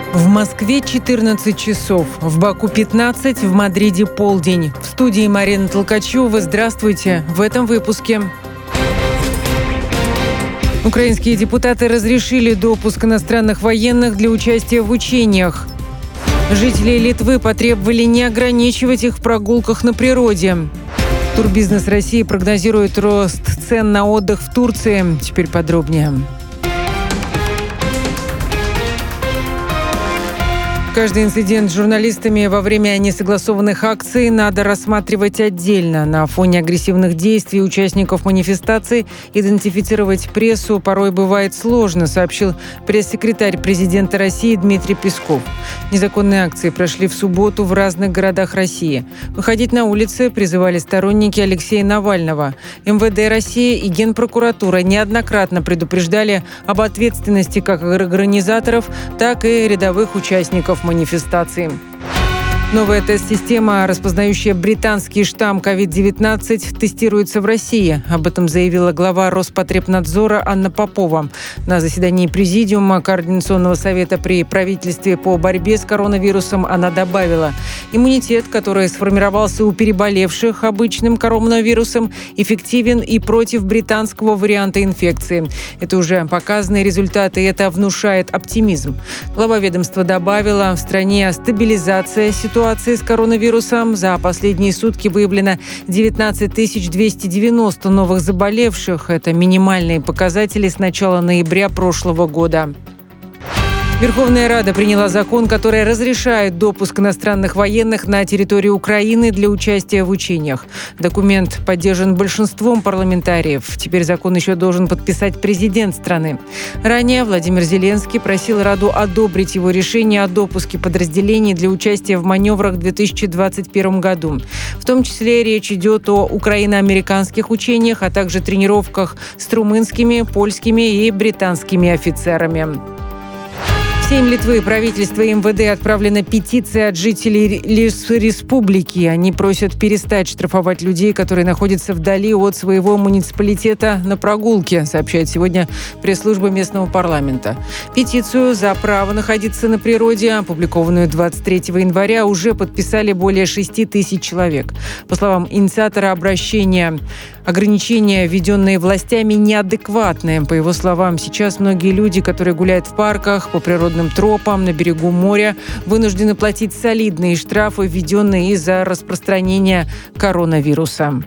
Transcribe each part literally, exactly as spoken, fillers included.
В Москве четырнадцать часов, в Баку пятнадцать, в Мадриде полдень. В студии Марина Толкачева. Здравствуйте. В этом выпуске. Украинские депутаты разрешили допуск иностранных военных для участия в учениях. Жители Литвы потребовали не ограничивать их в прогулках на природе. Турбизнес России прогнозирует рост цен на отдых в Турции. Теперь подробнее. Каждый инцидент с журналистами во время несогласованных акций надо рассматривать отдельно. На фоне агрессивных действий участников манифестаций идентифицировать прессу порой бывает сложно, сообщил пресс-секретарь президента России Дмитрий Песков. Незаконные акции прошли в субботу в разных городах России. Выходить на улицы призывали сторонники Алексея Навального. эм вэ дэ России и Генпрокуратура неоднократно предупреждали об ответственности как организаторов, так и рядовых участников манифестации. Новая тест-система, распознающая британский штамм ковид девятнадцать, тестируется в России. Об этом заявила глава Роспотребнадзора Анна Попова. На заседании Президиума Координационного совета при правительстве по борьбе с коронавирусом она добавила: иммунитет, который сформировался у переболевших обычным коронавирусом, эффективен и против британского варианта инфекции. Это уже показанные результаты, и это внушает оптимизм. Глава ведомства добавила: в стране стабилизация ситуации ситуации с коронавирусом. За последние сутки выявлено девятнадцать тысяч двести девяносто новых заболевших. Это минимальные показатели с начала ноября прошлого года. Верховная Рада приняла закон, который разрешает допуск иностранных военных на территорию Украины для участия в учениях. Документ поддержан большинством парламентариев. Теперь закон еще должен подписать президент страны. Ранее Владимир Зеленский просил Раду одобрить его решение о допуске подразделений для участия в маневрах в две тысячи двадцать первом году. В том числе речь идет о украино-американских учениях, а также тренировках с румынскими, польскими и британскими офицерами. В Сейм Литвы и правительство эм вэ дэ отправлена петиция от жителей республики. Они просят перестать штрафовать людей, которые находятся вдали от своего муниципалитета на прогулке, сообщает сегодня пресс-служба местного парламента. Петицию за право находиться на природе, опубликованную двадцать третьего января, уже подписали более шести тысяч человек. По словам инициатора обращения, ограничения, введенные властями, неадекватные. По его словам, сейчас многие люди, которые гуляют в парках, по природным тропам, на берегу моря, вынуждены платить солидные штрафы, введенные из-за распространения коронавируса.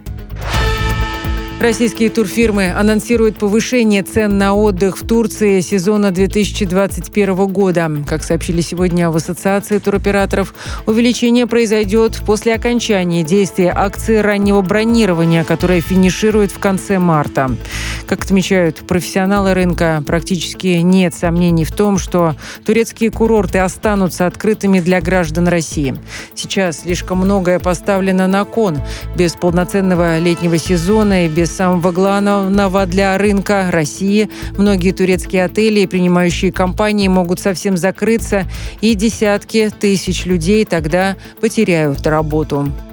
Российские турфирмы анонсируют повышение цен на отдых в Турции сезона две тысячи двадцать первого года. Как сообщили сегодня в Ассоциации туроператоров, увеличение произойдет после окончания действия акции раннего бронирования, которая финиширует в конце марта. Как отмечают профессионалы рынка, практически нет сомнений в том, что турецкие курорты останутся открытыми для граждан России. Сейчас слишком многое поставлено на кон. Без полноценного летнего сезона и без самого главного для рынка России многие турецкие отели и принимающие компании могут совсем закрыться, и десятки тысяч людей тогда потеряют работу.